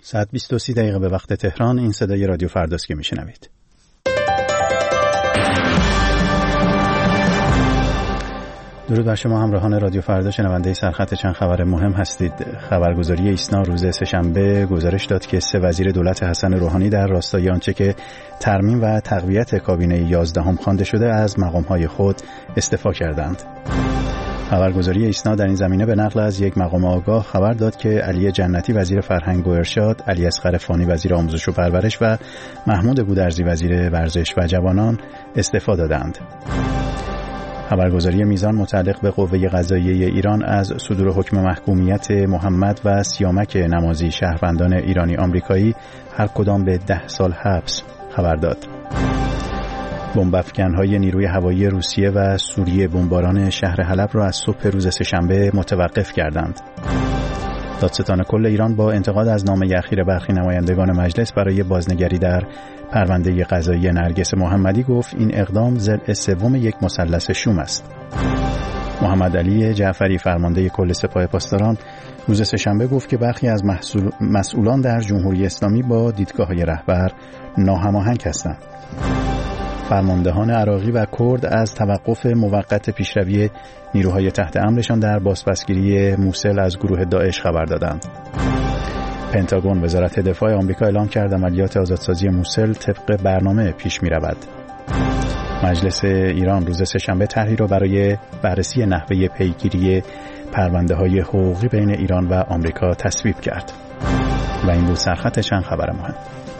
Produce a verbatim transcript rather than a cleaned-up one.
ساعت بیست و سه دقیقه به وقت تهران. این صدای رادیو فرداست که میشنوید. درود بر شما همراهان رادیو فردا، شنونده سرخط چند خبر مهم هستید. خبرگزاری ایسنا روز سه‌شنبه گزارش داد که سه وزیر دولت حسن روحانی در راستای آنچه که ترمیم و تقویت کابینه یازدهم خوانده شده از مقام‌های خود استعفا کردند. خبرگزاری ایسنا در این زمینه به نقل از یک مقام آگاه خبر داد که علی جنتی وزیر فرهنگ و ارشاد، علی اصغر فانی وزیر آموزش و پرورش و محمود گودرزی وزیر ورزش و جوانان استعفا دادند. خبرگزاری میزان متعلق به قوه قضاییه ایران از صدور حکم محکومیت محمد و سیامک نمازی شهروندان ایرانی آمریکایی هر کدام به ده سال حبس خبر داد. بمب‌افکن‌های نیروی هوایی روسیه و سوریه بمباران شهر حلب را از صبح روز سه‌شنبه متوقف کردند. دادستان کل ایران با انتقاد از نامه اخیر برخی نمایندگان مجلس برای بازنگری در پرونده قضایی نرگس محمدی گفت این اقدام ضلع سوم یک مثلث شوم است. محمد علی جعفری فرمانده کل سپاه پاسداران روز سه‌شنبه گفت که برخی از مسئولان در جمهوری اسلامی با دیدگاه‌های رهبر ناهماهنگ هستند. فرماندهان عراقی و کرد از توقف موقت پیشروی نیروهای تحت امرشان در بازپسگیری موصل از گروه داعش خبر دادند. پنتاگون وزارت دفاع آمریکا اعلام کرد عملیات آزادسازی موصل طبق برنامه پیش می رود. مجلس ایران روز سه‌شنبه طرحی را برای بررسی نحوه پیگیری پرونده‌های حقوقی بین ایران و آمریکا تصویب کرد. و این بود سرخط چند خبر مهم.